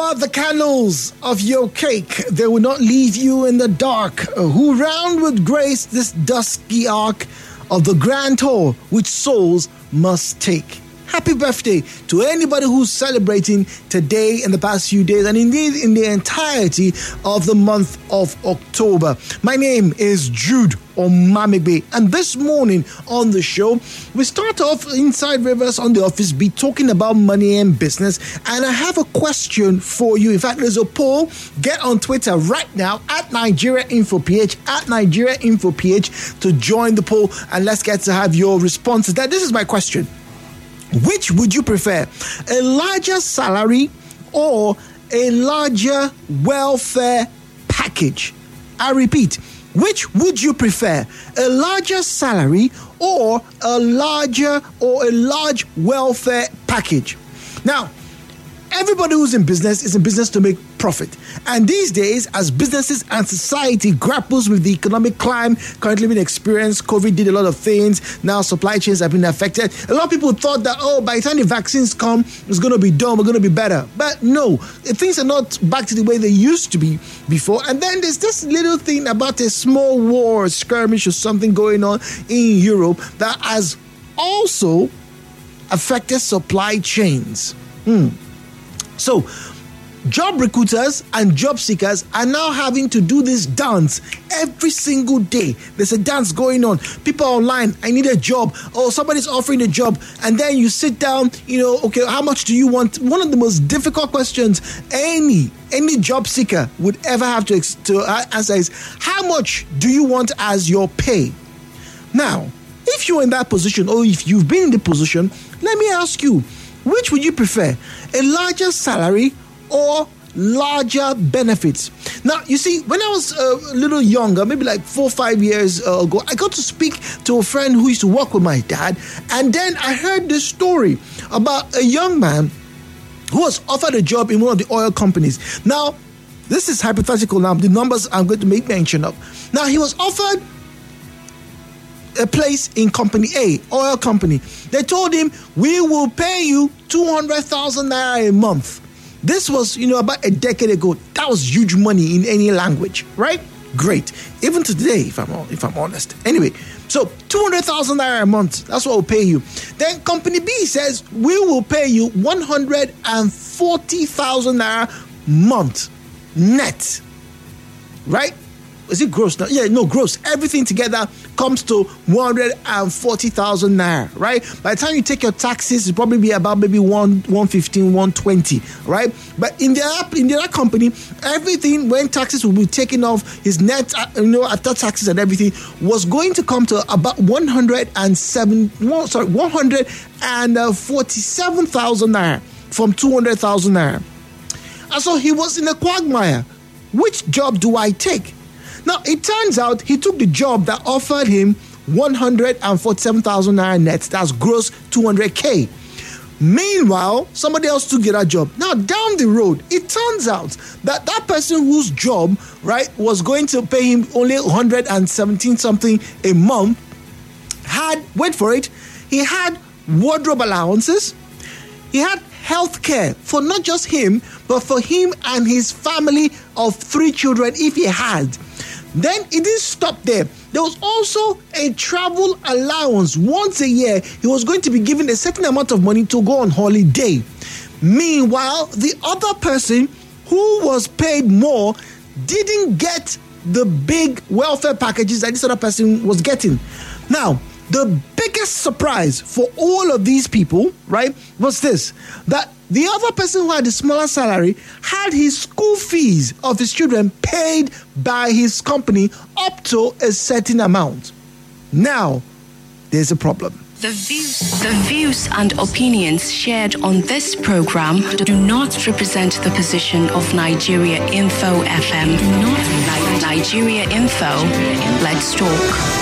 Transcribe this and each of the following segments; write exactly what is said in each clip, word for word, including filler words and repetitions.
are the candles of your cake. They will not leave you in the dark. Who round with grace this dusky arc of the grand tour which souls must take. Happy birthday to anybody who's celebrating today and the past few days, and indeed in the entirety of the month of October. My name is Jude Omamigbe, and this morning on the show, we start off inside Rivers on the Office Beat talking about money and business, and I have a question for you. In fact, there's a poll. Get on Twitter right now at Nigeria Info P H, at Nigeria Info P H to join the poll, and let's get to have your responses. Now, this is my question. Which would you prefer, a larger salary or a larger welfare package? I repeat, which would you prefer, a larger salary or a larger or a large welfare package? Now, everybody who's in business is in business to make profit. And these days, as businesses and society grapples with the economic climb currently being experienced, COVID did a lot of things. Now supply chains have been affected. A lot of people thought that, oh, by the time the vaccines come, it's going to be done, we're going to be better. But no, things are not back to the way they used to be before. And then there's this little thing about a small war, skirmish or something going on in Europe that has also affected supply chains. Hmm. So, job recruiters and job seekers are now having to do this dance every single day. There's a dance going on. People are online, I need a job. Oh, somebody's offering a job. And then you sit down, you know, okay, how much do you want? One of the most difficult questions any any job seeker would ever have to, to answer is, how much do you want as your pay? Now, if you're in that position, or if you've been in the position, let me ask you, which would you prefer, a larger salary or larger benefits? Now, you see, when I was uh, a little younger, maybe like four or five years uh, ago, I got to speak to a friend who used to work with my dad. And then I heard this story about a young man who was offered a job in one of the oil companies. Now, this is hypothetical now. The numbers I'm going to make mention of. Now, he was offered a place in company A, oil company. They told him, we will pay you two hundred thousand naira a month. This was, you know, about a decade ago. That was huge money in any language, right? Great. Even to today, if I'm if I'm honest. Anyway, so two hundred thousand naira a month, that's what we'll pay you. Then company B says, we will pay you one hundred forty thousand naira month net, right? Is it gross now? Yeah, no, gross. Everything together comes to one hundred forty thousand naira, right? By the time you take your taxes, it'll probably be about maybe one, one fifteen, one twenty, right? But in the in the other company, everything, when taxes will be taken off, his net, you know, after taxes and everything, was going to come to about one hundred seven, sorry, one hundred forty-seven thousand naira from two hundred thousand naira. And so he was in a quagmire. Which job do I take? Now, it turns out he took the job that offered him one hundred forty-seven thousand naira net. That's gross two hundred K. Meanwhile, somebody else took the other job. Now, down the road, it turns out that that person whose job, right, was going to pay him only one hundred seventeen something a month had, wait for it, he had wardrobe allowances, he had health care for not just him, but for him and his family of three children if he had. Then it didn't stop there. There was also a travel allowance. Once a year, he was going to be given a certain amount of money to go on holiday. Meanwhile, the other person who was paid more didn't get the big welfare packages that this other person was getting. Now, the biggest surprise for all of these people, right, was this, that the other person who had the smaller salary had his school fees of his children paid by his company up to a certain amount. Now, there's a problem. The views, the views and opinions shared on this program do not represent the position of Nigeria Info F M. Do not Nigeria Info. Let's talk.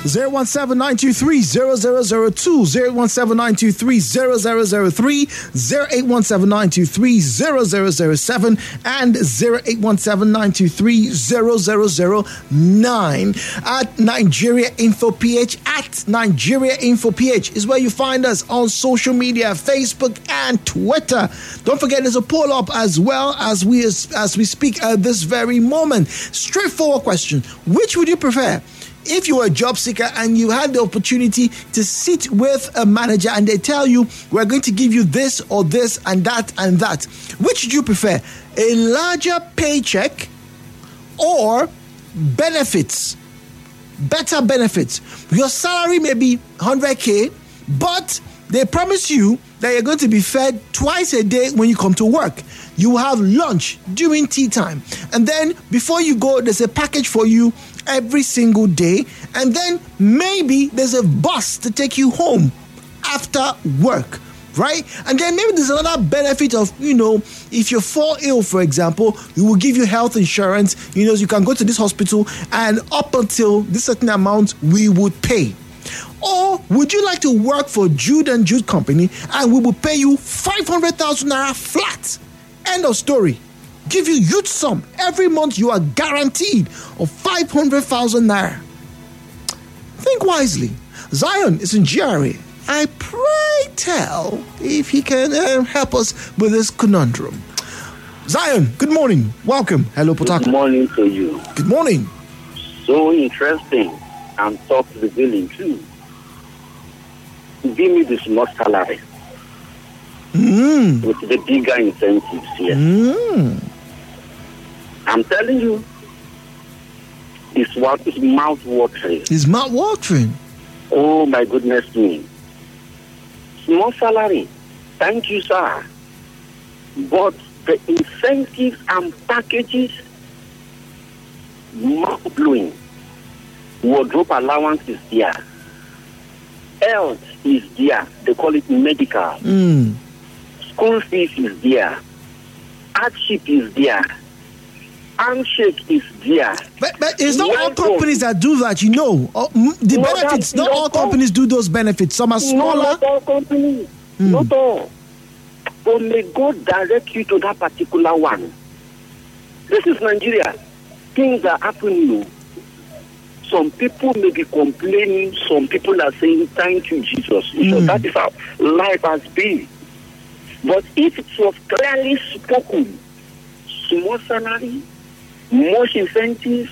zero one seven nine two three zero zero zero two, zero one seven nine two three zero zero zero three, zero eight one seven nine two three zero zero zero seven, and zero eight one seven nine two three zero zero zero nine. At Nigeria Info P H, at Nigeria Info P H is where you find us on social media, Facebook and Twitter. Don't forget, there's a poll up as well as we as we speak at this very moment. Straightforward question: which would you prefer? If you were a job seeker and you had the opportunity to sit with a manager and they tell you, we're going to give you this or this and that and that, which do you prefer? A larger paycheck or benefits? Better benefits. Your salary may be one hundred K, but they promise you that you're going to be fed twice a day when you come to work. You have lunch during tea time. And then before you go, there's a package for you every single day. And then maybe there's a bus to take you home after work, right? And then maybe there's another benefit of, you know, if you fall ill, for example, we will give you health insurance. You know, you can go to this hospital and up until this certain amount, we would pay. Or would you like to work for Jude and Jude Company and we will pay you five hundred thousand naira flat? End of story. Give you huge sum. Every month you are guaranteed of five hundred thousand naira. Think wisely. Zion is in G R A. I pray tell if he can uh, help us with this conundrum. Zion, good morning. Welcome. Hello, Potako. Good morning to you. Good morning. So interesting and thought revealing too. Give me the small salary Mm. with the bigger incentives here. Mm. I'm telling you, it's what is mouth watering. It's mouth watering. Oh my goodness me. Small salary. Thank you, sir. But the incentives and packages, mouth blowing. Wardrobe allowance is there. Health is there. They call it medical. Mm. School fees is there. Hardship is there. Handshake is there. But, but it's not all Welcome. companies that do that, you know. Oh, mm, the No, benefits, that's not not all all. companies do those benefits. Some are No, smaller. not all companies. Mm. Not all. But may God direct you to that particular one. This is Nigeria. Things are happening. Some people may be complaining. Some people are saying, thank you, Jesus. Mm. So that is how life has been. But if it was clearly spoken, small salary, much incentives,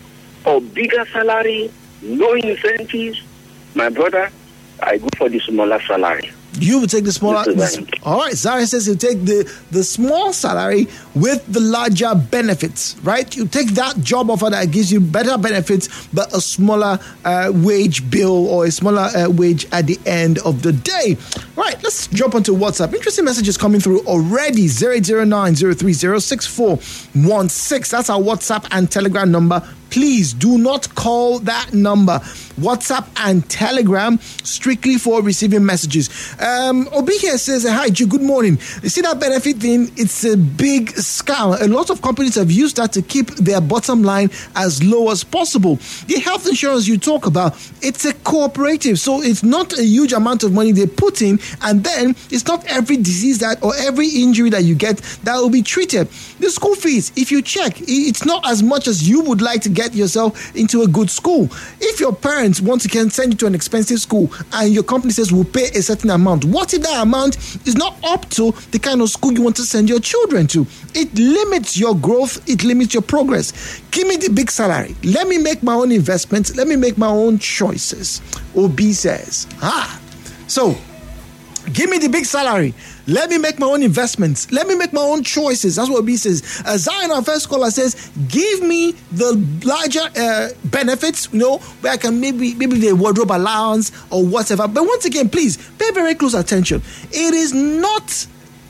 or bigger salary, no incentives, my brother, I go for the smaller salary. You would take the smaller. Yes, The, all right, Zara says you take the, the small salary with the larger benefits, right? You take that job offer that gives you better benefits, but a smaller uh, wage bill or a smaller uh, wage at the end of the day. Right, let's jump onto WhatsApp. Interesting messages coming through already. zero zero nine zero three zero six four one six. That's our WhatsApp and Telegram number. Please do not call that number. WhatsApp and Telegram, strictly for receiving messages. Um, Obi here says, hi, Ju, good morning. You see that benefit thing? It's a big scam. A lot of companies have used that to keep their bottom line as low as possible. The health insurance you talk about, it's a cooperative. So it's not a huge amount of money they put in. And then it's not every disease that or every injury that you get that will be treated. The school fees, if you check, it's not as much as you would like to get yourself into a good school. If your parents want to can send you to an expensive school and your company says we'll pay a certain amount, what if that amount is not up to the kind of school you want to send your children to? It limits your growth, it limits your progress. Give me the big salary. Let me make my own investments. Let me make my own choices. Obi says. Ah, so give me the big salary. Let me make my own investments. Let me make my own choices. That's what B says. Uh, Zion, our first caller, says, give me the larger uh, benefits, you know, where I can maybe maybe the wardrobe allowance or whatever. But once again, please pay very close attention. It is not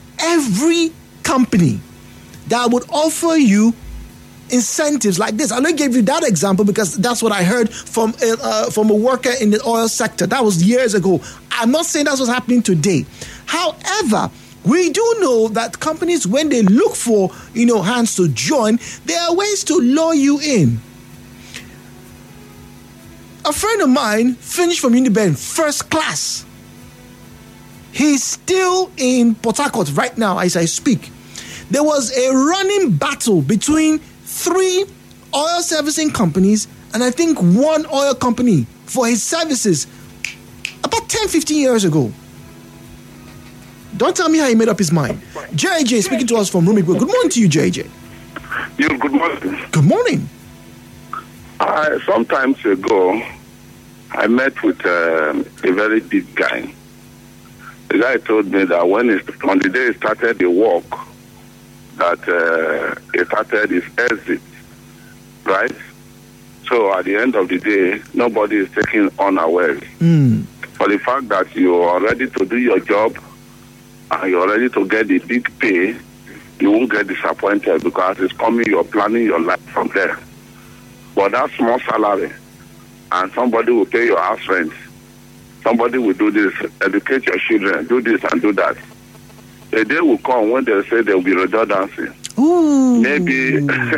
every company that would offer you incentives like this. I only gave you that example because that's what I heard from a, uh, from a worker in the oil sector. That was years ago. I'm not saying that's what's happening today. However, we do know that companies, when they look for, you know, hands to join, there are ways to lure you in. A friend of mine finished from Uniben first class. He's still in Port Harcourt right now as I speak. There was a running battle between three oil servicing companies and I think one oil company for his services about ten, fifteen years ago. Don't tell me how he made up his mind. J J speaking to us from Rumigwe. Good morning to you, J J. You, good morning. Good morning. Uh, sometimes ago, I met with uh, a very big guy. The guy told me that when he, on the day he started the work, that uh, he started his exit, right? So at the end of the day, nobody is taking unawares. Mm. For the fact that you are ready to do your job and you're ready to get the big pay, you won't get disappointed because it's coming, you're planning your life from there. But that small salary, and somebody will pay your house rent, somebody will do this, educate your children, do this and do that. A day will come when they say there will be redundancy. Ooh. Maybe,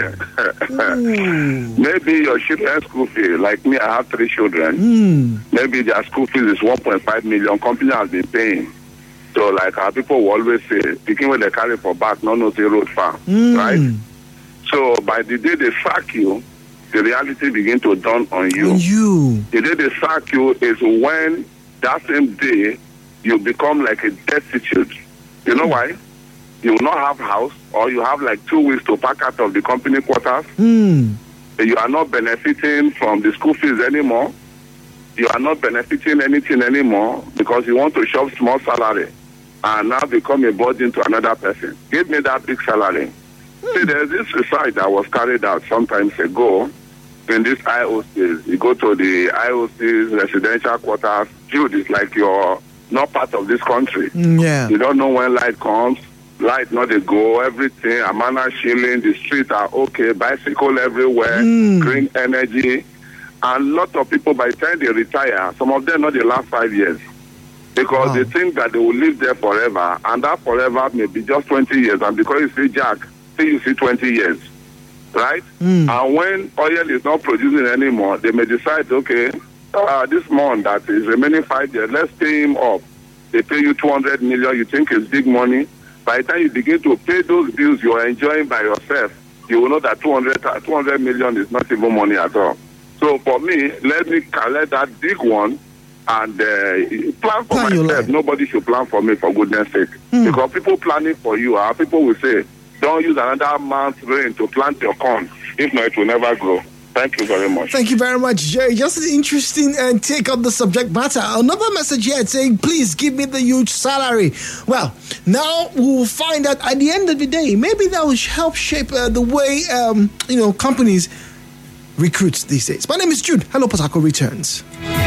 Ooh. maybe your children's school fee, like me, I have three children. Mm. Maybe their school fees is one point five million. Company has been paying. So, like our people will always say, picking when they carry for back, no no zero road far, Mm. right? So, by the day they sack you, the reality begin to dawn on you. On you. The day they sack you is when that same day you become like a destitute. You know why? You will not have house, or you have like two weeks to pack out of the company quarters. Mm. You are not benefiting from the school fees anymore. You are not benefiting anything anymore because you want to shop small salary and now become a burden to another person. Give me that big salary. Mm. See, there's this research that was carried out sometimes ago in this I O Cs. You go to the I O Cs residential quarters. Dude, it's like you're not part of this country. Mm, yeah. You don't know when light comes. Light not a go, everything, Amana shilling, the streets are okay, bicycle everywhere, Mm. green energy. And a lot of people, by the time they retire, some of them not the last five years. Because Wow. they think that they will live there forever, and that forever may be just twenty years. And because you see Jack, say you see twenty years, right? Mm. And when oil is not producing anymore, they may decide, okay, uh, this month that is remaining five years, let's pay him up. They pay you two hundred million, you think it's big money. By the time you begin to pay those bills you are enjoying by yourself, you will know that two hundred, two hundred million is not even money at all. So for me, let me collect that big one and uh, plan for Plan your myself. life. Nobody should plan for me, for goodness sake. Hmm. Because people planning for you, our people will say, don't use another month's rain to plant your corn. If not, it will never grow. Thank you very much. Thank you very much, Jerry. Just an interesting uh, take on the subject matter. Another message here saying, please give me the huge salary. Well, now we'll find out at the end of the day. Maybe that will help shape uh, the way, um, you know, companies recruit these days. My name is Jude. Hello, Port Harcourt returns.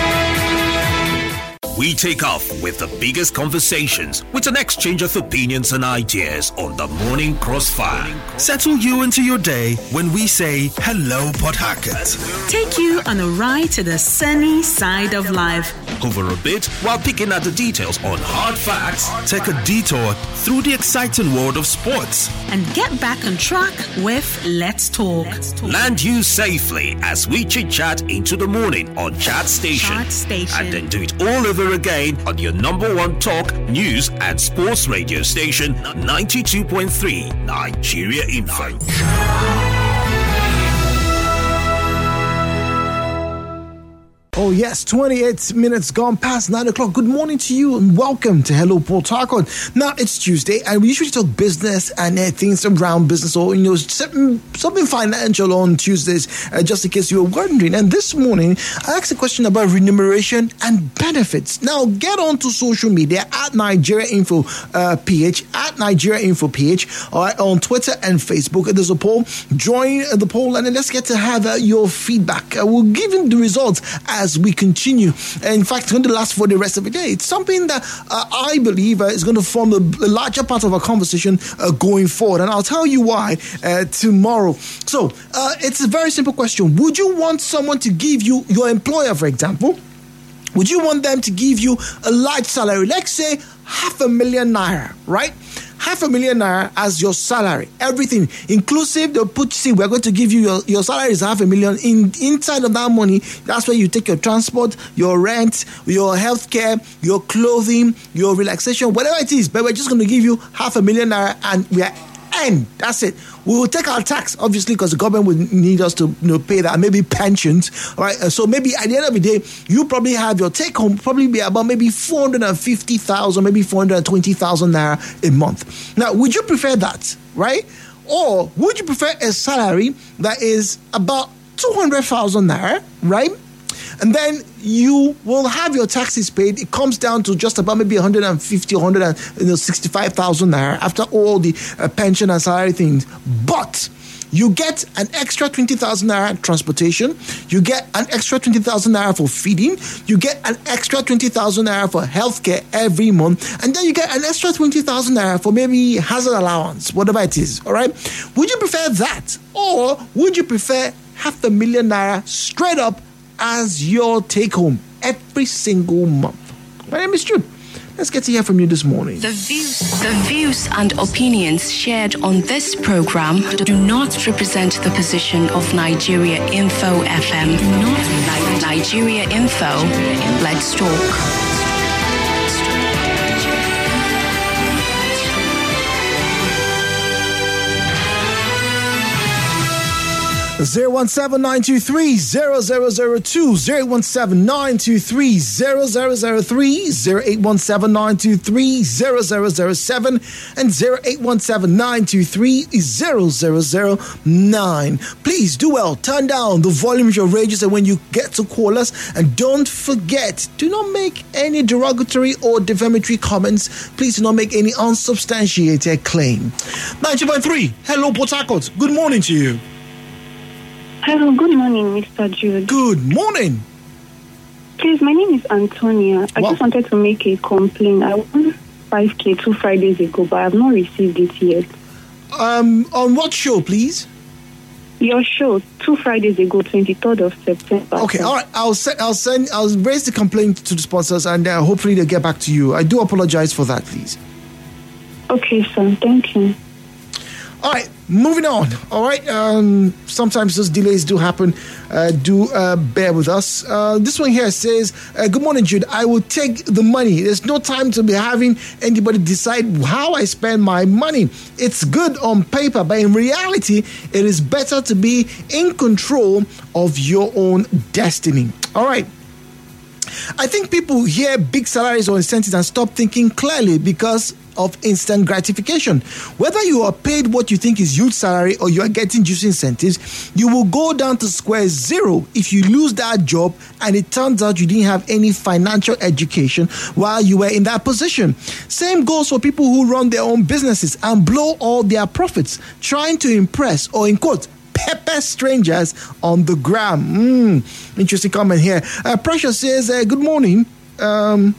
We take off with the biggest conversations with an exchange of opinions and ideas on the Morning Crossfire. Settle you into your day when we say hello, Port Harcourt. Take you on a ride to the sunny side of life. Hover a bit while picking at the details on hard facts. Take a detour through the exciting world of sports. And get back on track with Let's Talk. Let's Talk. Land you safely as we chit-chat into the morning on Chat Station. Chat Station. And then do it all over again on your number one talk, news and sports radio station, ninety-two point three Nigeria Info. Oh yes, twenty-eight minutes gone past nine o'clock. Good morning to you and welcome to Hello Port Harcourt. Now it's Tuesday and we usually talk business and uh, things around business or you know something, something financial on Tuesdays, uh, just in case you were wondering. And this morning I asked a question about remuneration and benefits. Now get on to social media at Nigeria Info uh, P H at Nigeria Info P H or on Twitter and Facebook. There's a poll. Join the poll and then let's get to have uh, your feedback. Uh, we'll give you the results as we continue. In fact, it's going to last for the rest of the day. It's something that uh, I believe uh, is going to form a, a larger part of our conversation uh, going forward. And I'll tell you why uh, tomorrow. So uh, it's a very simple question. Would you want someone to give you, your employer, for example, would you want them to give you a large salary? Let's say half a million naira, right? half a million naira as your salary, everything inclusive. They'll put, see, we're going to give you your, your salary is half a million. In inside of that money, that's where you take your transport, your rent, your healthcare, your clothing, your relaxation, whatever it is. But we're just going to give you half a million naira, and we are end. That's it. We will take our tax, obviously, because the government will need us to, you know, pay that, maybe pensions. All right. So maybe at the end of the day, you probably have your take home probably be about maybe four hundred fifty thousand, maybe four hundred twenty thousand naira a month. Now, would you prefer that, right? Or would you prefer a salary that is about two hundred thousand naira, right? And then you will have your taxes paid. It comes down to just about maybe one hundred fifty, one hundred sixty-five thousand naira after all the uh, pension and salary things. But you get an extra twenty thousand naira transportation. You get an extra twenty thousand naira for feeding. You get an extra twenty thousand naira for healthcare every month. And then you get an extra twenty thousand naira for maybe hazard allowance, whatever it is. All right. Would you prefer that? Or would you prefer half a million naira straight up as your take home every single month? My name is Jude. Let's get to hear from you this morning. The views, the views and opinions shared on this program do not represent the position of Nigeria Info F M. Do not Nigeria Info. Let's talk. zero one seven nine two three zero zero zero two, zero eight one seven nine two three zero zero zero three, zero eight one seven nine two three zero zero zero seven, and zero eight one seven nine two three zero zero zero nine. Please do well. Turn down the volume of your radios when you get to call us, and don't forget, do not make any derogatory or defamatory comments. Please do not make any unsubstantiated claim. ninety point three. Hello, Port Harcourt. Good morning to you. Hello, good morning, Mister Jude. Good morning. Please, my name is Antonia. I wow. just wanted to make a complaint. I won five K two Fridays ago, but I have not received it yet. Um, on what show, please? Your show, two Fridays ago, twenty-third of September. Okay, all right. I'll send, I'll send, I'll raise the complaint to the sponsors, and uh, hopefully they'll get back to you. I do apologize for that, please. Okay, sir. Thank you. All right, moving on. All right, um, sometimes those delays do happen. Uh, do uh, bear with us. Uh, this one here says, uh, good morning, Jude. I will take the money. There's no time to be having anybody decide how I spend my money. It's good on paper, but in reality, it is better to be in control of your own destiny. All right. I think people hear big salaries or incentives and stop thinking clearly because of instant gratification. Whether you are paid what you think is huge salary or you are getting juicy incentives, you will go down to square zero if you lose that job and it turns out you didn't have any financial education while you were in that position. Same goes for people who run their own businesses and blow all their profits trying to impress or, in quote, pepper strangers on the gram. Mm, interesting comment here. Uh, Precious says, uh, good morning. Um,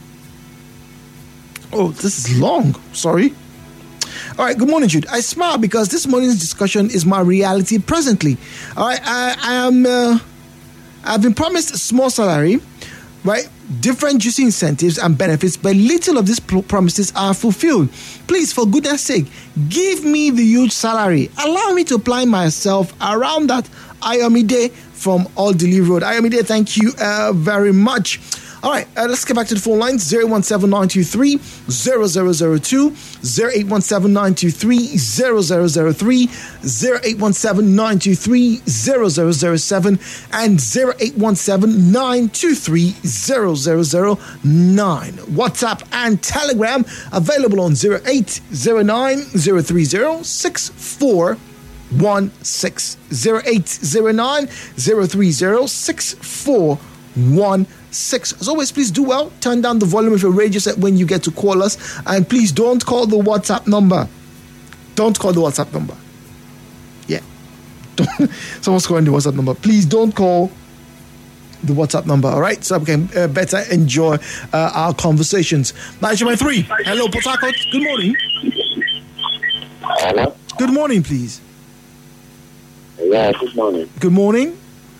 oh, this is long. Sorry. All right. Good morning, Jude. I smile because this morning's discussion is my reality presently. All right. I, I am, uh, I've been promised a small salary, right? Different juicy incentives and benefits, but little of these promises are fulfilled. Please, for goodness sake, give me the huge salary. Allow me to apply myself around that. Ayomide from All Delivery Road. Ayomide, thank you uh, very much. All right, uh, let's get back to the phone lines. zero one seven nine two three zero zero zero two, zero eight one seven nine two three zero zero zero three, zero eight one seven nine two three zero zero zero seven, and zero eight one seven nine two three zero zero zero nine. WhatsApp and Telegram available on zero eight zero nine zero three zero six four one six, zero eight zero nine zero three zero six four one six. As always, please do well. Turn down the volume of your radio set when you get to call us, and please don't call the WhatsApp number. Don't call the WhatsApp number. Yeah, don't, someone's calling the WhatsApp number. Please don't call the WhatsApp number. All right, so we can uh, better enjoy uh, our conversations. ninety point three. Hello, Port Harcourt. Good morning. Hello. Good morning, please. Yeah, good morning. Good morning.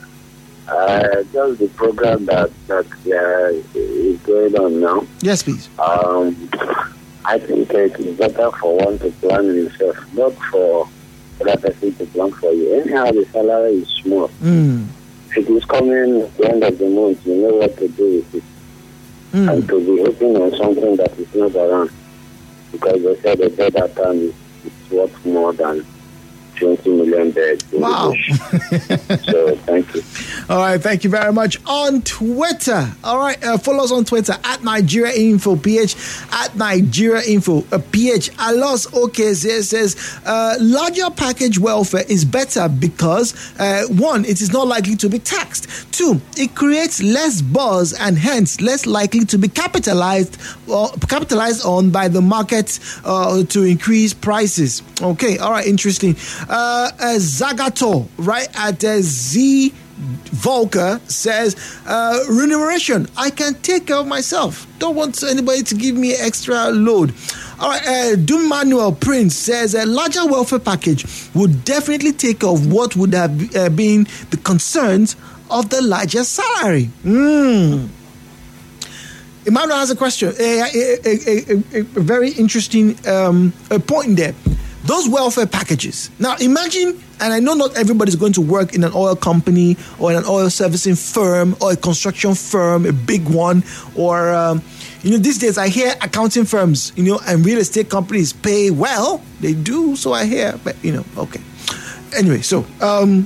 Uh, just the program that that uh, is going on now. Yes, please. Um, I think it is better for one to plan himself, not for other person to plan for you. Anyhow, the salary is small. Mm. If it is coming at the end of the month, you know what to do with it. Mm. And to be hoping on something that is not around. Because they said a bed at time is worth more than twenty million beds. Wow. So, thank you. All right, thank you very much. On Twitter, all right, uh, follow us on Twitter at Nigeria Info, P H, at Nigeria Info, uh, P H. Alos Okeze says, uh, larger package welfare is better because, uh, one, it is not likely to be taxed. Two, it creates less buzz and hence less likely to be capitalized or capitalized on by the market uh, to increase prices. Okay, all right, interesting. Uh, uh, Zagato, right at uh, Z Volker says, uh, remuneration, I can take care of myself. Don't want anybody to give me extra load. All right, uh, Doom Manuel Prince says a larger welfare package would definitely take care of what would have uh, been the concerns of the larger salary. Mm. Emmanuel has a question, a, a, a, a, a very interesting um, a point there. Those welfare packages. Now, imagine, and I know not everybody's going to work in an oil company or in an oil servicing firm or a construction firm, a big one, or, um, you know, these days I hear accounting firms, you know, and real estate companies pay well. They do, so I hear, but, you know, okay. Anyway, so um,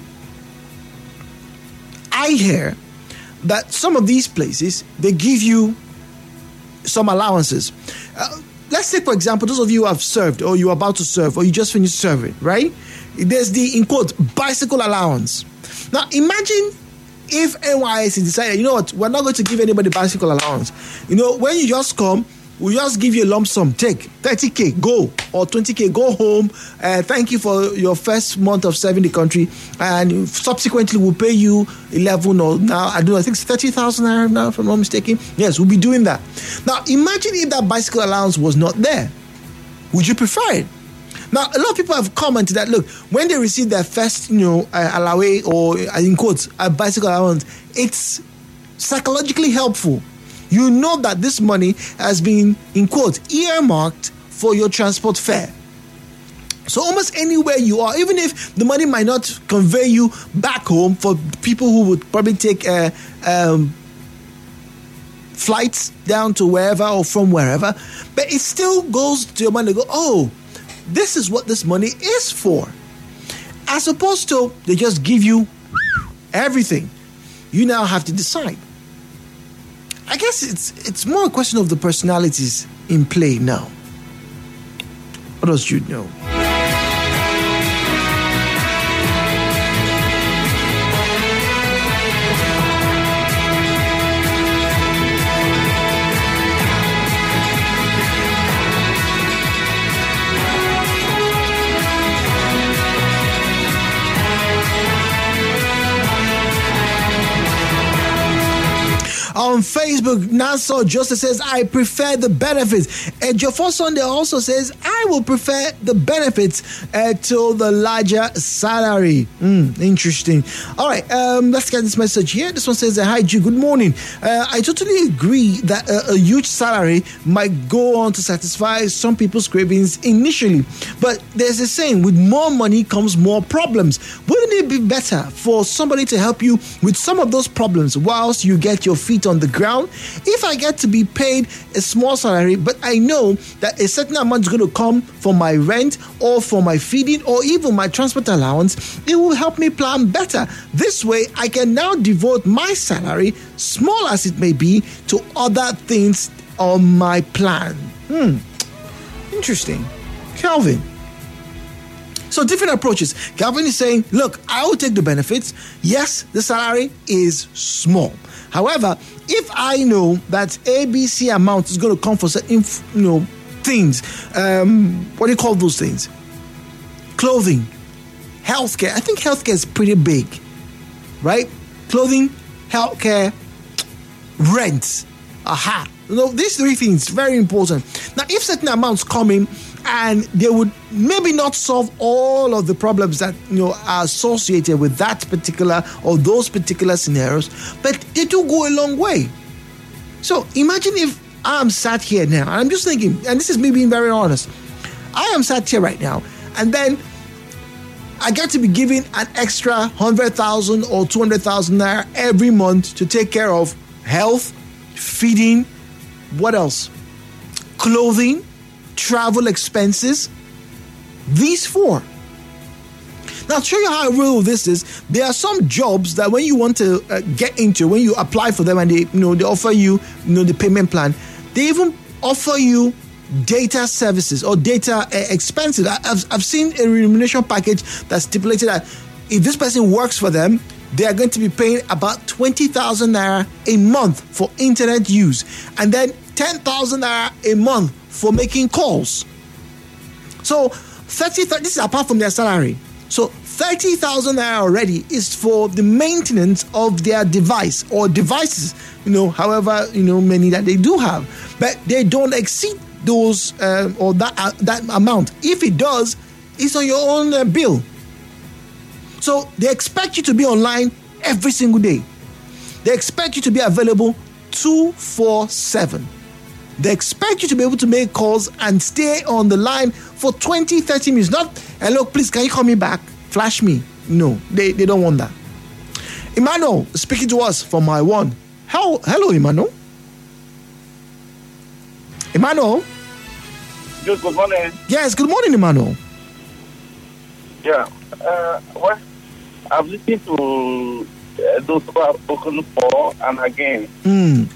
I hear that some of these places, they give you some allowances. Uh, Let's say, for example, those of you who have served or you're about to serve or you just finished serving, right? There's the, in quote, bicycle allowance. Now, imagine if N Y S C decided, you know what, we're not going to give anybody bicycle allowance. You know, when you just come, we'll just give you a lump sum. Take thirty K, go, or twenty K, go home. Uh, thank you for your first month of serving the country. And subsequently, we'll pay you eleven or now, I don't know, I think it's thirty thousand naira now, if I'm not mistaken. Yes, we'll be doing that. Now, imagine if that bicycle allowance was not there. Would you prefer it? Now, a lot of people have commented that, look, when they receive their first, you know, uh, allowance or, uh, in quotes, a bicycle allowance, it's psychologically helpful. You know that this money has been, in quotes, earmarked for your transport fare. So almost anywhere you are, even if the money might not convey you back home for people who would probably take uh, um, flights down to wherever or from wherever, but it still goes to your money to go, oh, this is what this money is for. As opposed to they just give you everything. You now have to decide. I guess it's it's more a question of the personalities in play now. What else do you know? On Facebook, Nassau Joseph says, I prefer the benefits. And Jofo Sunday also says, I will prefer the benefits uh, to the larger salary. Mm, interesting. All right, um, let's get this message here. This one says, hi, G, good morning. Uh, I totally agree that a, a huge salary might go on to satisfy some people's cravings initially. But there's a saying, with more money comes more problems. Wouldn't it be better for somebody to help you with some of those problems whilst you get your feet on the ground? If I get to be paid a small salary, but I know that a certain amount is going to come for my rent or for my feeding or even my transport allowance, it will help me plan better. This way, I can now devote my salary, small as it may be, to other things on my plan. Hmm. Interesting. Calvin. So different approaches. Calvin is saying, look, I will take the benefits. Yes, the salary is small. However, if I know that A B C amount is going to come for certain, you know, things, um, what do you call those things? Clothing, healthcare. I think healthcare is pretty big, right? Clothing, healthcare, rent. Aha. You know, these three things, very important. Now, if certain amounts come in and they would maybe not solve all of the problems that, you know, are associated with that particular or those particular scenarios, but they do go a long way. So imagine if I'm sat here now, and I'm just thinking, and this is me being very honest. I am sat here right now, and then I get to be given an extra one hundred thousand or two hundred thousand naira every month to take care of health, feeding, what else? Clothing, travel expenses. These four. Now, I'll show you how real this is. There are some jobs that when you want to uh, get into, when you apply for them and they, you know, they offer you, you know, the payment plan, they even offer you data services or data uh, expenses. I've, I've seen a remuneration package that stipulated that if this person works for them, they are going to be paying about twenty thousand naira a month for internet use, and then ten thousand naira a month for making calls. So, thirty, thirty, this is apart from their salary. So, thirty thousand naira already is for the maintenance of their device or devices, you know, however, you know, many that they do have. But they don't exceed those uh, or that uh, that amount. If it does, it's on your own uh, bill. So they expect you to be online every single day. They expect you to be available two four seven. They expect you to be able to make calls and stay on the line for twenty, thirty minutes. Not, hello, please, can you call me back? Flash me. No, they, they don't want that. Emmanuel speaking to us from my one. How, hello, Emmanuel. Emmanuel. Good, good morning. Yes, good morning, Emmanuel. Yeah. Uh, well, I've listened to uh, those who have spoken for and again. Mm.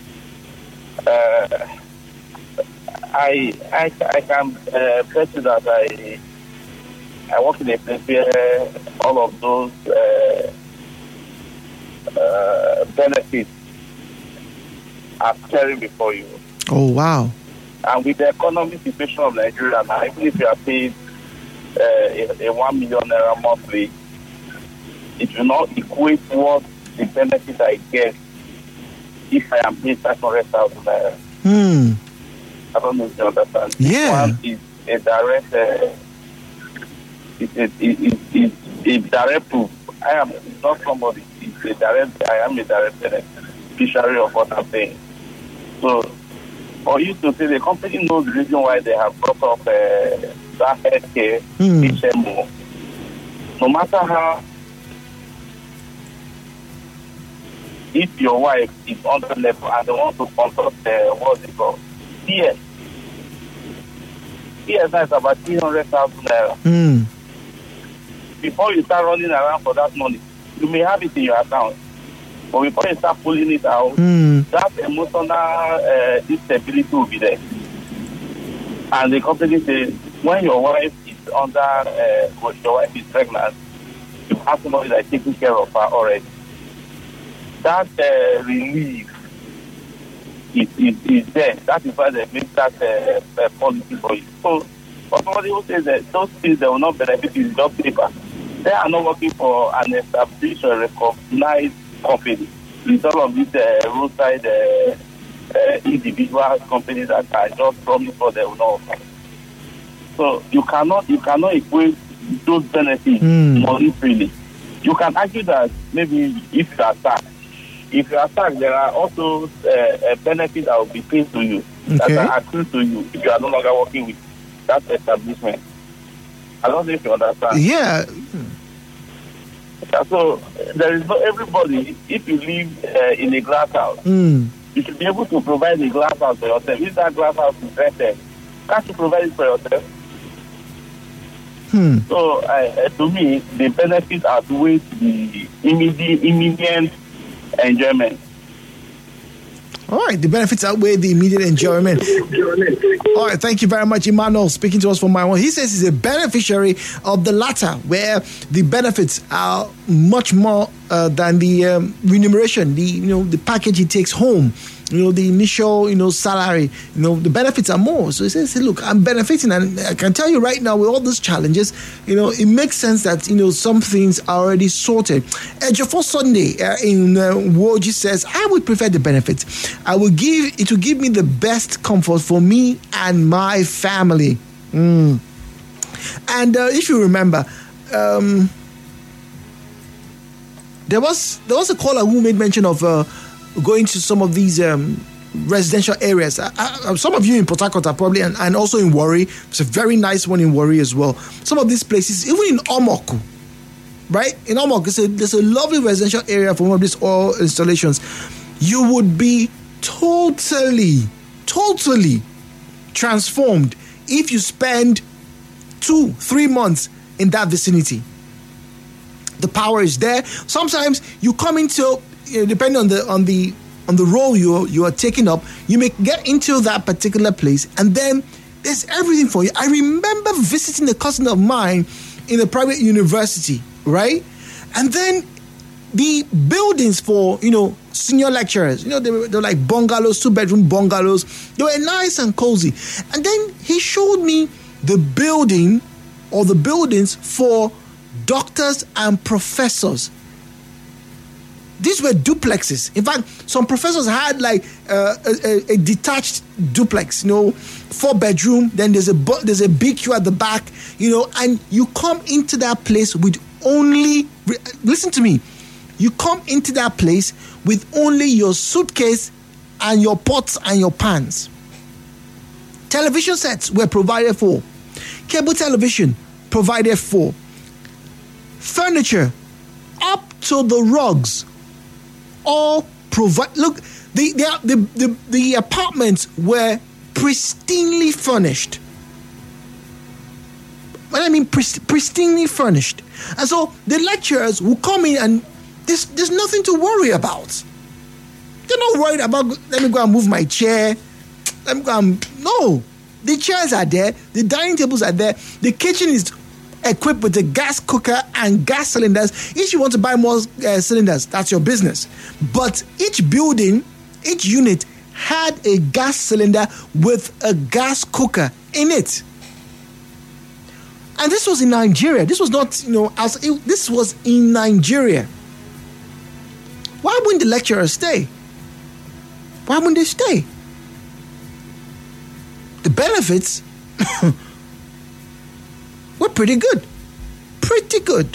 Uh, I, I I can uh, bet you that I I work in a place where all of those uh, uh, benefits are staring before you. Oh, wow. And with the economic situation of Nigeria now, even if you are paid uh, a, a one million naira monthly, it will not equate what the benefit I get if I am paid five hundred thousand naira. Hmm. I don't know if you understand. Yeah. One is a direct, uh, it's a, it, it, it, it's a direct proof. I am not somebody. It's a direct. I am a direct beneficiary of what I'm paying. So, for you to say the company knows the reason why they have brought up uh, that healthcare, Hmm. H M O. No matter how, if your wife is on the level and they want to consult uh, what's it called, P S. P S is about three hundred thousand naira. Hmm. Before you start running around for that money, you may have it in your account. But before you start pulling it out, Hmm. that emotional uh, instability will be there. And the company says, when your wife is under, uh, when your wife is pregnant, you have somebody that is taking care of her already. That uh, relief is, is, is there. That is why they make that uh, uh, policy for you. So, for somebody who says that those things that will not benefit is just paper, they are not working for an established or recognized company. It's all of these uh, roadside uh, uh, individual companies that are just promised for them will not offer. So you cannot you cannot equate those benefits Mm. money freely. You can argue that maybe if you are taxed, if you are taxed, there are also uh, benefits that will be paid to you, Okay. that are accrued to you if you are no longer working with that establishment. I don't know if you understand. Yeah. Yeah, so there is no everybody. If you live uh, in a glass house, Hmm. you should be able to provide a glass house for yourself. If that glass house is rented, can't you provide it for yourself? Hmm. So uh, to me, the benefits outweigh the immediate, immediate enjoyment. All right, the benefits outweigh the immediate enjoyment. All right, thank you very much, Emmanuel, speaking to us from my one. He says he's a beneficiary of the latter, where the benefits are much more uh, than the um, remuneration, the you know the package he takes home. You know, the initial, you know, salary, you know, the benefits are more. So he says, hey, look, I'm benefiting. And I can tell you right now, with all these challenges, you know, it makes sense that, you know, some things are already sorted. Ejiofor Sunday uh, in uh, Woji says, I would prefer the benefits. I will give, it will give me the best comfort for me and my family. Mm. And uh, if you remember, um, there was there was a caller who made mention of uh, going to some of these um, residential areas. I, I, some of you in Port Harcourt are probably, and, and also in Warri. It's a very nice one in Warri as well. Some of these places, even in Omoku, right? In Omoku, there's a, there's a lovely residential area for one of these oil installations. You would be totally, totally transformed if you spend two, three months in that vicinity. The power is there. Sometimes you come into, you know, depending on the on the on the role you you are taking up, you may get into that particular place, and then there's everything for you. I remember visiting a cousin of mine in a private university, right? And then the buildings for, you know, senior lecturers, you know, they were, they were like bungalows, two-bedroom bungalows. They were nice and cozy. And then he showed me the building or the buildings for doctors and professors. These were duplexes. In fact, some professors had like uh, a, a detached duplex, you know, four bedroom. Then there's a there's a big queue at the back, you know, and you come into that place with only, listen to me, you come into that place with only your suitcase and your pots and your pans. Television sets were provided for. Cable television provided for. Furniture up to the rugs all provide. Look, the the, the the the apartments were pristinely furnished. When I mean prist- pristinely furnished, and so the lecturers will come in and there's there's nothing to worry about. They're not worried about, let me go and move my chair. Let me go and, no. The chairs are there. The dining tables are there. The kitchen is equipped with a gas cooker and gas cylinders. If you want to buy more uh, cylinders, that's your business. But each building, each unit had a gas cylinder with a gas cooker in it. And this was in Nigeria. This was not, you know, as it, this was in Nigeria. Why wouldn't the lecturers stay? Why wouldn't they stay? The benefits were pretty good. Pretty good.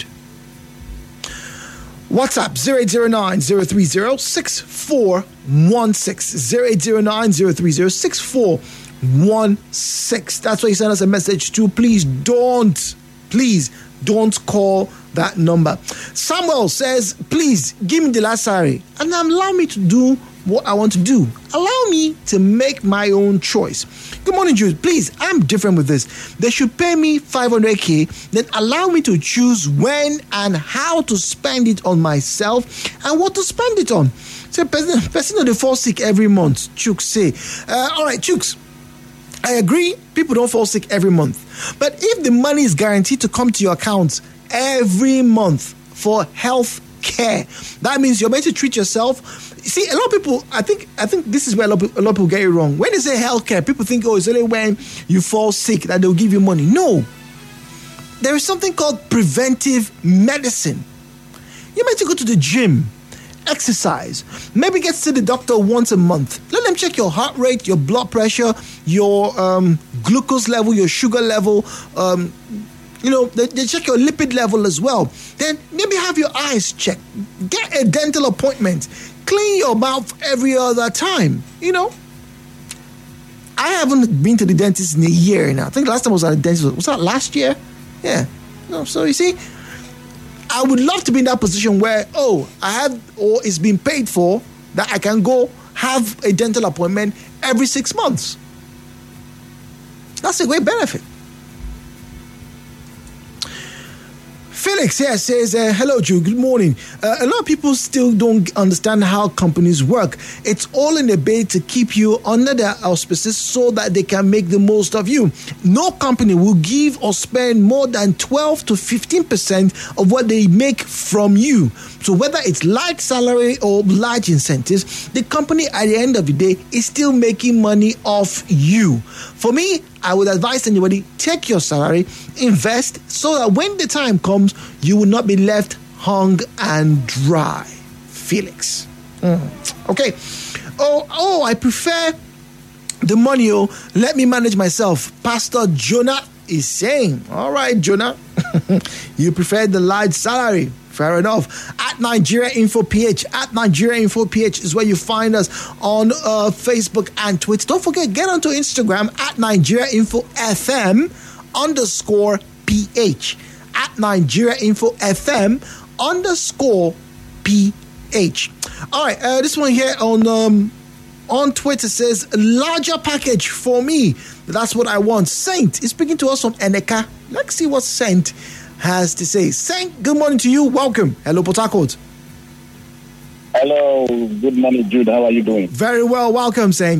WhatsApp zero eight zero nine zero three zero six four one six. zero eight zero nine zero three zero six four one six. That's why you send us a message to. Please don't, please don't call that number. Samuel says, please give me the last salary and allow me to do what I want to do. Allow me to make my own choice. Good morning, Jude. Please, I'm different with this. They should pay me five hundred k, then allow me to choose when and how to spend it on myself and what to spend it on. So, person, person they fall sick every month, Chooks say. Uh, all right, Chooks, I agree, people don't fall sick every month. But if the money is guaranteed to come to your account every month for health care, that means you're meant to treat yourself. See, a lot of people, I think I think this is where a lot, of, a lot of people get it wrong. When they say healthcare, people think, oh, it's only when you fall sick that they'll give you money. No. There is something called preventive medicine. You're meant to go to the gym, exercise, maybe get to see the doctor once a month. Let them check your heart rate, your blood pressure, your um, glucose level, your sugar level, um, you know, they, they check your lipid level as well. Then maybe have your eyes checked. Get a dental appointment. Clean your mouth every other time. You know, I haven't been to the dentist in a year now. I think the last time I was at the dentist, was that last year? Yeah. No, so you see, I would love to be in that position where, oh, I have, or it's been paid for, that I can go have a dental appointment every six months. That's a great benefit. Felix here says, uh, hello, Drew, good morning. Uh, a lot of people still don't understand how companies work. It's all in a bid to keep you under their auspices so that they can make the most of you. No company will give or spend more than twelve to fifteen percent of what they make from you. So whether it's large salary or large incentives, the company at the end of the day is still making money off you. For me, I would advise anybody, take your salary, invest so that when the time comes, you will not be left hung and dry. Felix. Mm. Okay. Oh, oh, I prefer the money. Oh, let me manage myself. Pastor Jonah is saying, all right, Jonah, you prefer the large salary. Fair enough. At Nigeria Info P H, at Nigeria Info P H is where you find us on uh, Facebook and Twitter. Don't forget, get onto Instagram at Nigeria Info F M underscore P H. At Nigeria Info F M underscore P H. All right, uh, this one here on um, on Twitter says, larger package for me. That's what I want. Saint is speaking to us from Eneka. Let's see what Saint has to say. Saint, good morning to you. Welcome. Hello, Port Harcourt. Hello. Good morning, Jude. How are you doing? Very well. Welcome, Saint.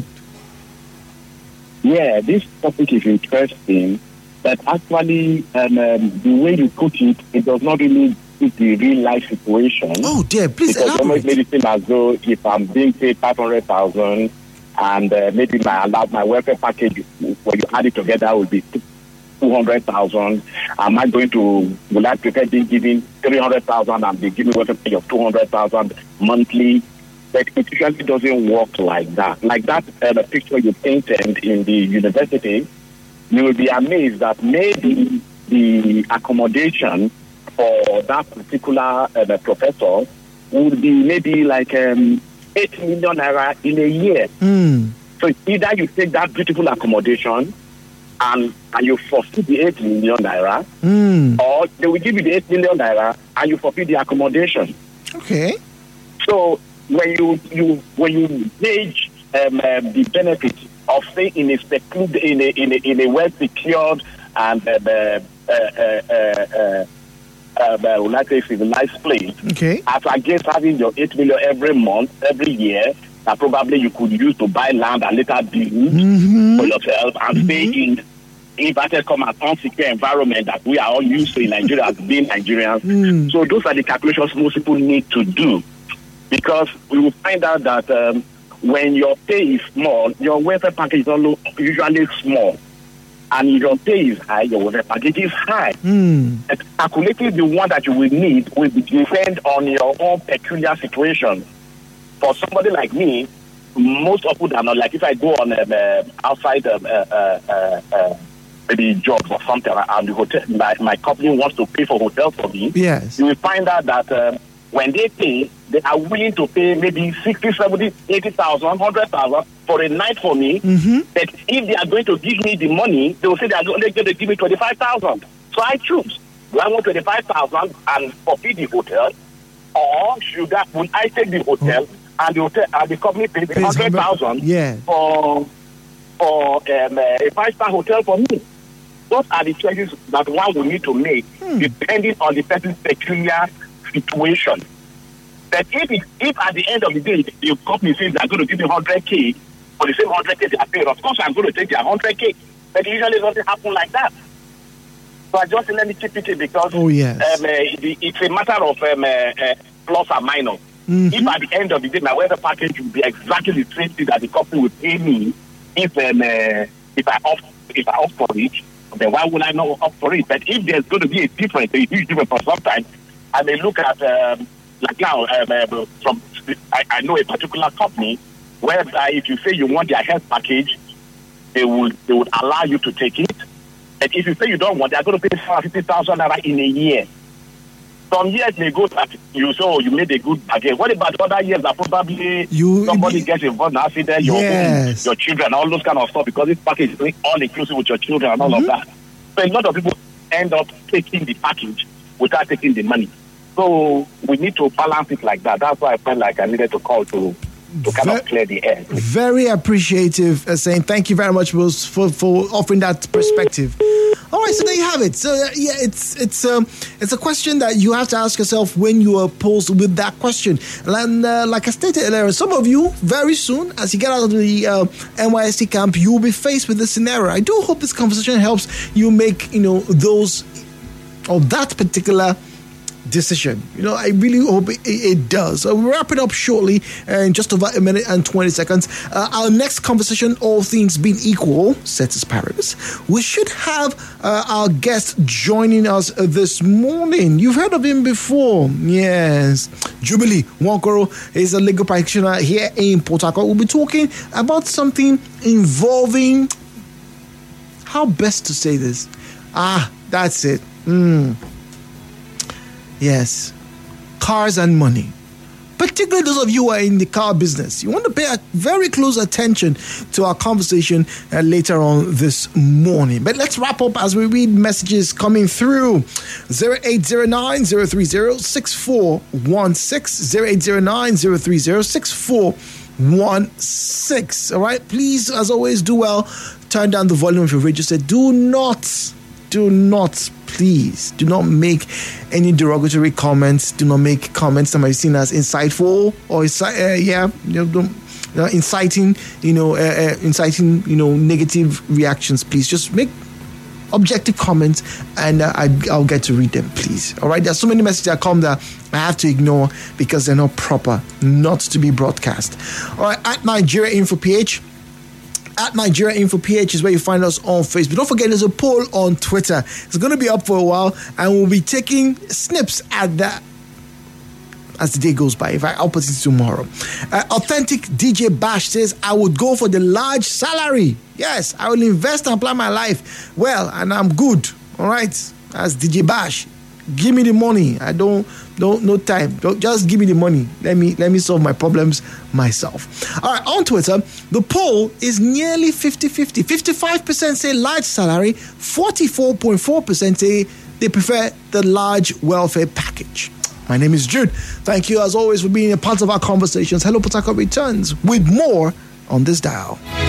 Yeah, this topic is interesting. But actually, um, um, the way you put it, it does not really fit the real life situation. Oh, dear. Please because elaborate. Almost made it seem as though if I'm being paid five hundred thousand and uh, maybe my allowed my welfare package, when you add it together, will be two hundred thousand. Am I going to, will I prefer being given three hundred thousand and be giving welfare pay of two hundred thousand monthly? But it usually doesn't work like that. Like that uh, the picture you painted in the university, you will be amazed that maybe the accommodation for that particular uh, professor would be maybe like um, eight million naira in a year. Mm. So either you take that beautiful accommodation and and you forfeit the eight million naira, mm. or they will give you the eight million naira and you forfeit the accommodation. Okay. So when you you when you gauge um, um, the benefit of staying in a secluded, in a in a, in a well secured and uh, uh, uh, uh, uh, uh, uh, like a civilized place, okay, as against having your eight million every month, every year, that probably you could use to buy land and later build mm-hmm. for yourself and mm-hmm. stay in inverted commas unsecure environment that we are all used to in Nigeria as being Nigerians. Mm. So those are the calculations most people need to do, because we will find out that um, when your pay is small, your welfare package is usually small. And your pay is high, your welfare package is high. Mm. And calculating the one that you will need will depend on your own peculiar situation. For somebody like me, most often than not, like if I go on um, uh, outside um, uh, uh, uh, uh, maybe jobs or something, and the hotel, my, my company wants to pay for hotel for me, yes, you will find out that um, when they pay, they are willing to pay maybe sixty, seventy, eighty thousand, one hundred thousand for a night for me. Mm-hmm. But if they are going to give me the money, they will say they are only going to give me twenty-five thousand. So I choose. Do I want twenty-five thousand and forfeit the hotel? Or should I, will I take the hotel oh. and the hotel and the company pays one hundred thousand yeah. for, for um, a five-star hotel for me? What are the choices that one will need to make hmm. depending on the person's peculiar situation? But if it, if at the end of the day the company says they're going to give me one hundred K for the same one hundred K they are paying, of course I'm going to take their one hundred K. But it usually doesn't happen like that. So I just let me keep it because oh, yes. um, uh, it, it's a matter of um, uh, uh, plus or minus. Mm-hmm. If at the end of the day my weather package will be exactly the same thing that the company will pay me, if um, uh, if I opt if I opt for it, then why would I not opt for it? But if there's going to be a difference, a huge difference for some time, I may look at um, like now um, uh, from I, I know a particular company whereby if you say you want their health package, they would they would allow you to take it. And if you say you don't want, they are going to pay fifty thousand naira in a year. Some years may go that you so you made a good bargain. What about other years that probably you, somebody gets involved in an accident, your yes. own, your children, all those kind of stuff, because this package is all inclusive with your children and all mm-hmm. of that. So a lot of people end up taking the package without taking the money. So we need to balance it like that. That's why I felt like I needed to call to to kind Ver- of clear the air. Very appreciative, uh, saying thank you very much for, for for offering that perspective. All right, so there you have it. So uh, yeah, it's it's um it's a question that you have to ask yourself when you are posed with that question. And uh, like I stated earlier, some of you very soon, as you get out of the uh, N Y S C camp, you will be faced with this scenario. I do hope this conversation helps you make you know those or that particular decision. You know, I really hope it, it does. So we're wrapping up shortly uh, in just over a minute and twenty seconds. Uh, our next conversation, all things being equal, ceteris paribus, we should have uh, our guest joining us uh, this morning. You've heard of him before. Yes. Jubilee Nwaokolo is a legal practitioner here in Port Harcourt. We'll be talking about something involving, how best to say this? Ah, that's it. Hmm. Yes, cars and money. Particularly those of you who are in the car business. You want to pay a very close attention to our conversation uh, later on this morning. But let's wrap up as we read messages coming through. zero eight zero nine, zero three zero, six four one six, zero eight zero nine, zero three zero, six four one six. All right, please, as always, do well. Turn down the volume of your radio set. Do not, do not, please, do not make any derogatory comments. Do not make comments that might be seen as insightful or uh, yeah, you know, don't, uh, inciting, you know, uh, uh, inciting, you know, negative reactions. Please, just make objective comments, and uh, I, I'll get to read them, please. All right, there's so many messages that come that I have to ignore because they're not proper, not to be broadcast. All right, at Nigeria Info P H. At Nigeria Info P H is where you find us on Facebook. Don't forget, there's a poll on Twitter. It's going to be up for a while, and we'll be taking snips at that as the day goes by. In fact, I'll put it tomorrow. Uh, Authentic D J Bash says, I would go for the large salary. Yes, I will invest and plan my life well, and I'm good. All right, that's D J Bash. Give me the money. I don't, don't, no time. Don't, just give me the money. Let me, let me solve my problems myself. All right, on Twitter, the poll is nearly fifty-fifty. fifty-five percent say large salary. forty-four point four percent say they prefer the large welfare package. My name is Jude. Thank you, as always, for being a part of our conversations. Hello, Port Harcourt returns with more on this dial.